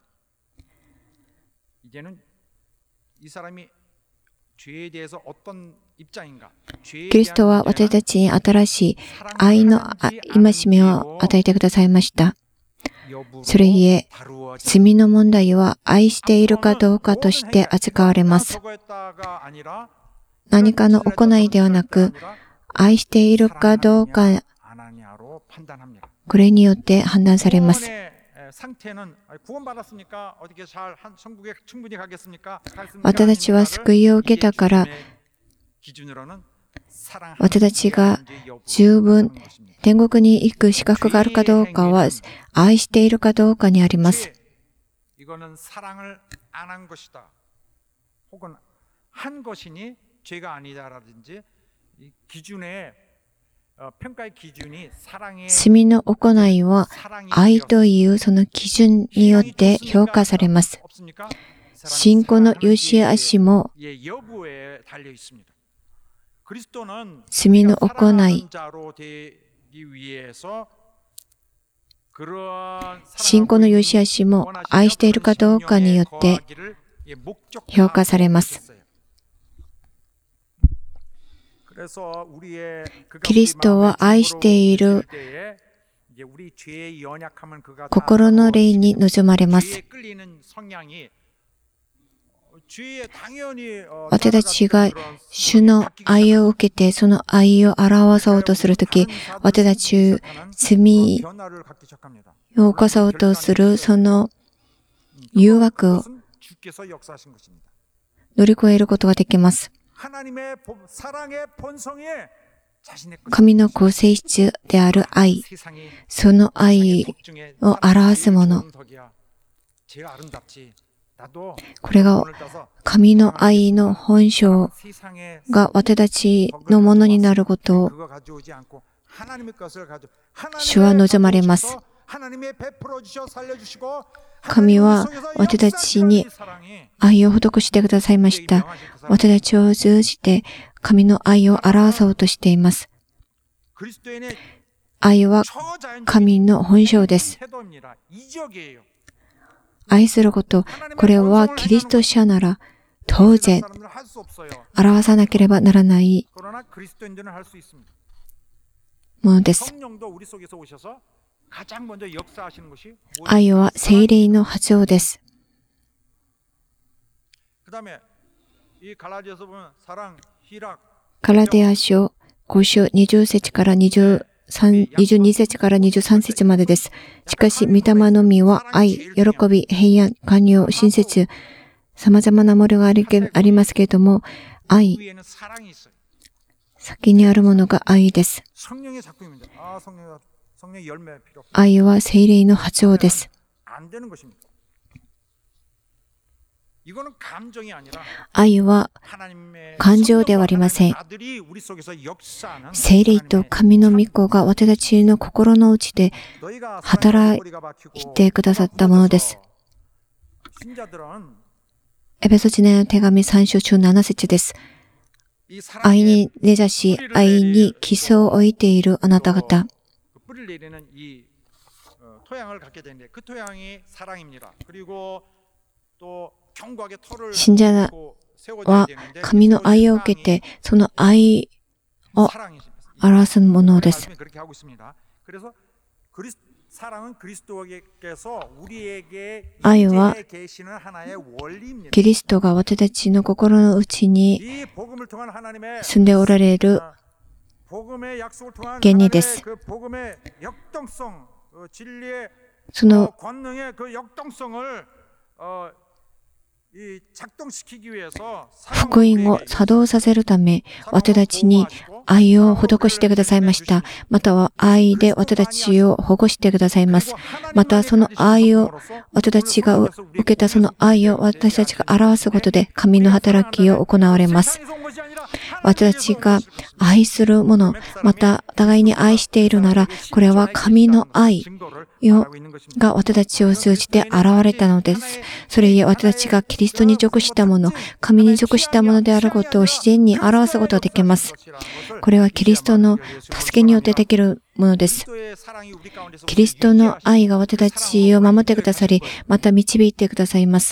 キリストは私たちに新しい愛の戒めを与えてくださいました。それゆえ、罪の問題は愛しているかどうかとして扱われます。何かの行いではなく、愛しているかどうか、これによって判断されます。私たちは救いを受けたから、私たちが十分天国に行く資格があるかどうかは、愛しているかどうかにあります。 罪の行いは愛というその基準によって評価されます。信仰の良し悪しも罪の行い、信仰の良し悪しも愛しているかどうかによって評価されます。キリストを愛している心の霊に望まれます。私たちが主の愛を受けてその愛を表そうとするとき、私たち罪を犯そうとするその誘惑を乗り越えることができます。神のご性質である愛、その愛を表すもの、これが神の愛の本性が私たちのものになることを主は望まれます。神は私たちに愛を施してくださいました。私たちを通じて神の愛を表そうとしています。愛は神の本性です。愛すること、これはキリスト者なら当然表さなければならないものです。愛は聖霊の発音です。ガラテヤ書5章20節から22節から23節までです。しかし、御霊の実は愛、喜び、平安、寛容、親切、様々なものがありますけれども、愛、先にあるものが愛です。愛は聖霊の発音です。愛は感情ではありません。聖霊と神の御子が私たちの心の内で働いてくださったものです。エペソ人への手紙3章17節です。愛に根ざし、愛に基礎を置いているあなた方。信者は神の愛を受けて、その愛を表すものです。愛はキリストが私たちの心の内に住んでおられる原理です。その福音を作動させるため、私たちに愛を施してくださいました。または愛で私たちを保護してくださいます。またその愛を、私たちが受けたその愛を私たちが表すことで神の働きを行われます。私たちが愛するもの、また互いに愛しているなら、これは神の愛が私たちを通じて現れたのです。それゆえ私たちがキリストに属したもの、神に属したものであることを自然に表すことができます。これはキリストの助けによってできるものです。キリストの愛が私たちを守ってくださり、また導いてくださいます。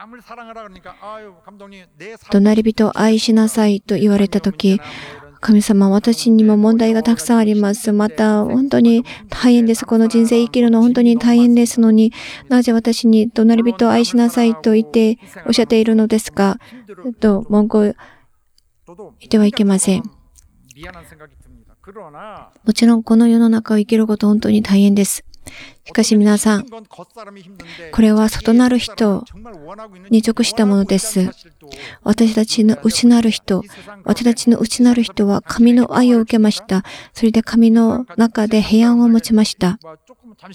隣人を愛しなさいと言われたとき、神様、私にも問題がたくさんあります。また、本当に大変です。この人生生きるの本当に大変ですのに、なぜ私に隣人を愛しなさいとおっしゃっているのですかと文句を言ってはいけません。もちろんこの世の中を生きること本当に大変です。しかし皆さん、これは外なる人に属したものです。私たちの内なる人は神の愛を受けました。それで神の中で平安を持ちました。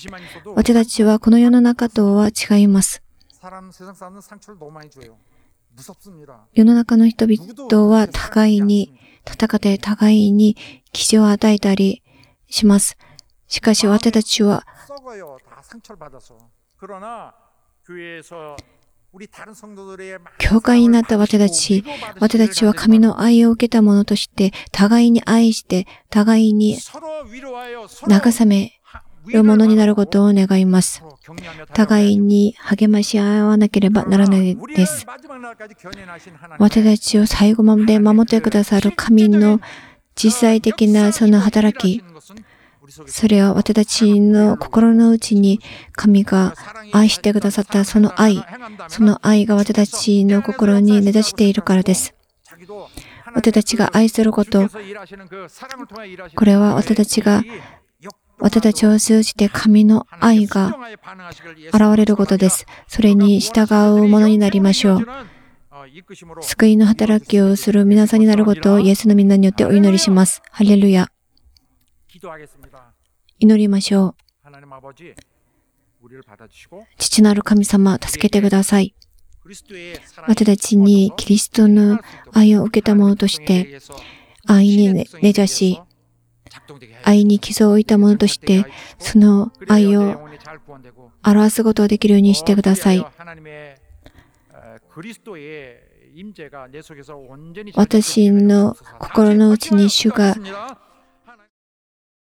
私たちはこの世の中とは違います。 世の中の人々は互いに戦って互いに傷を与えたりします。しかし私たちは教会になった私たちは神の愛を受けたものとして、互いに愛して、互いに慰めるものになることを願います。互いに励まし合わなければならないです。私たちを最後まで守ってくださる神の実際的なその働き、それは私たちの心の内に神が愛してくださったその愛が私たちの心に根ざしているからです。私たちが愛すること、これは私たちを通じて神の愛が現れることです。それに従うものになりましょう。救いの働きをする皆さんになることをイエスの皆によってお祈りします。ハレルヤ。祈りましょう。父なる神様、助けてください。私たちにキリストの愛を受けたものとして、愛に根ざし、愛に基礎を置いたものとして、その愛を表すことができるようにしてください。私の心の内に主が